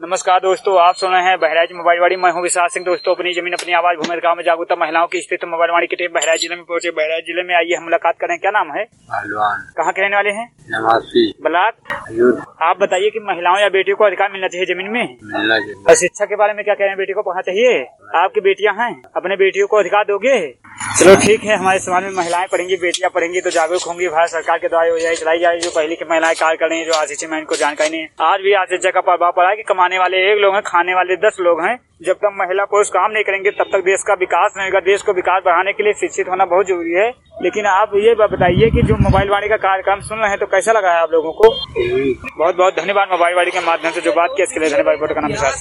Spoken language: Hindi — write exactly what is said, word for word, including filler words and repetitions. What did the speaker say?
नमस्कार दोस्तों, आप सुन रहे हैं बहराइच मोबाइल वाड़ी। मैं हूं विशाल सिंह। दोस्तों, अपनी जमीन अपनी आवाज भूमि गांव में जागरूकता महिलाओं की स्थिति मोबाइल वाड़ी की टीम बहराइच जिले में पहुंचे। बहराइच जिले में आइए हम मुलाकात करें। क्या नाम है? पहलवान। कहाँ के रहने वाले हैं? नवासी ब्लॉक। आप बताइए कि महिलाओं या बेटियों को अधिकार मिलना चाहिए जमीन में? मिलना चाहिए। और शिक्षा के बारे में क्या कह रहे हैं? बेटी को पढ़ना चाहिए? आपकी बेटियां हैं, अपने बेटियों को अधिकार दोगे? चलो ठीक है, हमारे समाज में महिलाएं पढ़ेंगी, बेटियां पढ़ेंगी तो जागरूक होंगी। भारत सरकार के द्वारा योजना चलाई जा रही, जो पहले की महिलाएं कार्य कर रही है, जो आरसीसी में इनको जानकारी नहीं है। आज भी आरसीसी का प्रभाव पड़ा है कि कमाने वाले एक लोग हैं, खाने वाले दस लोग हैं। जब तक महिला पुरुष काम नहीं करेंगे तब तक देश का विकास नहीं होगा। देश को विकास बढ़ाने के लिए शिक्षित होना बहुत जरूरी है। लेकिन आप ये बताइए कि जो मोबाइल वाणी का कार्यक्रम सुन रहे हैं तो कैसा लगा है आप लोगों को? बहुत बहुत धन्यवाद मोबाइल वाणी के माध्यम से जो बात की इसके लिए धन्यवाद। का नाम